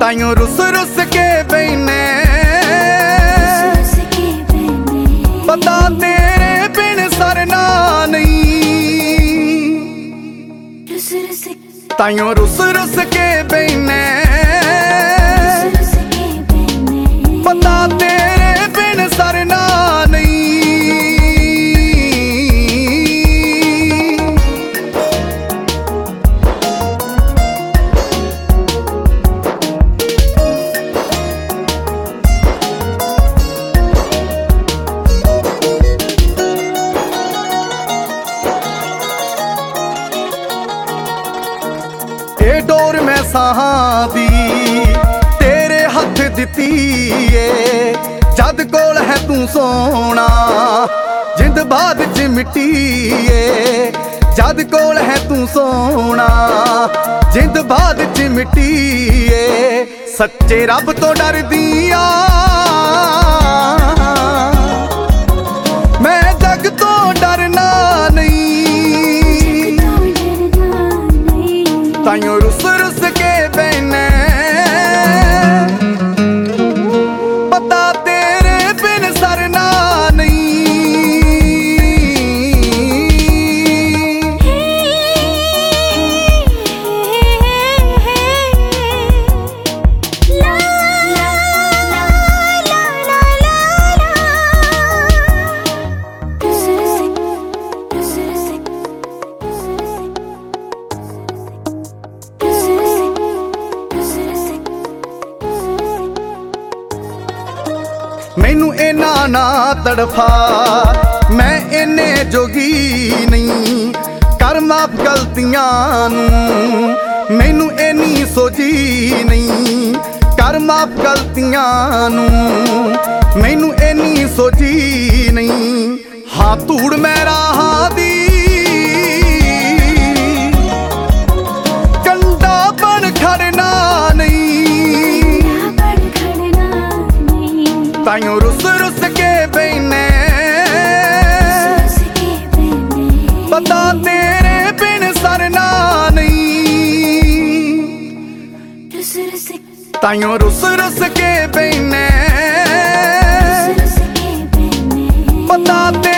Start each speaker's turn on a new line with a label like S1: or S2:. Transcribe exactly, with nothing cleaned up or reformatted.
S1: ਤਾਈਓ ਰੁੱਸ ਰੁੱਸ ਕੇ ਬੈਨੇ ਪਤਾ ਤੇਰੇ ਬਿਨ ਸਰਨਾ ਨਹੀਂ ਤਾਈਓ ਰੁੱਸ ਰੁੱਸ ਕੇ ਬੈਨੇ ਪਤਾ ਤੇਰੇ ਬਿਨ ਸਰਨਾ ਨਹੀਂ ਇਹ ਡੋਰ ਮੈਂ ਸਾਹਾਂ ਦੀ ਤੇਰੇ ਹੱਥ ਦਿੱਤੀ ਏ ਜਦ ਕੋਲ ਹੈ ਤੂੰ ਸੋਣਾ ਜਿੰਦ ਬਾਅਦ ਚ ਮਿੱਟੀ ਏ ਜਦ ਕੋਲ ਹੈ ਤੂੰ ਸੋਣਾ ਜਿੰਦ ਬਾਅਦ ਚ ਮਿੱਟੀ ਏ ਸੱਚੇ ਰੱਬ ਤੋਂ ਡਰਦੀ ਆ ਮੈਂ ਜਗ ਤੋਂ ਡਰਨਾ ਨਹੀਂ ਤਾਈਓ ਰੁੱਸ ਰੁੱਸ ਕੇ ਬੈਨੇ ਪਤਾ ਤੇਰੇ ਬਿਨ ਸਰਨਾ ਨਹੀਂ ਮੈਨੂੰ ਇੰਨਾ ਨਾ ਤੜਫਾ ਮੈਂ ਇੰਨੇ ਜੋਗੀ ਨਹੀਂ ਕਰ ਮਾਫ ਗਲਤੀਆਂ ਨੂੰ ਮੈਨੂੰ ਇੰਨੀ ਸੋਝੀ ਨਹੀਂ ਕਰ ਮਾਫ ਗਲਤੀਆਂ ਨੂੰ ਮੈਨੂੰ ਇੰਨੀ ਸੋਝੀ ਨਹੀਂ ਹਾਂ ਧੂੜ ਮੈਂ ਰਾਹਾਂ ਦੀ ਕੰਡਾ ਬਣ ਖੜਨਾ ਨਹੀਂ ਤਾਈਓ ਰੁੱਸ ਰੁੱਸ ਕੇ ਬੈਨੇ ਪਤਾ ਤੇਰੇ ਬਿਨ ਸਰਨਾ ਨਹੀਂ ਤਾਈਓ ਰੁੱਸ ਰੁੱਸ ਕੇ ਬੈਨੇ ਪਤਾ ਤੇ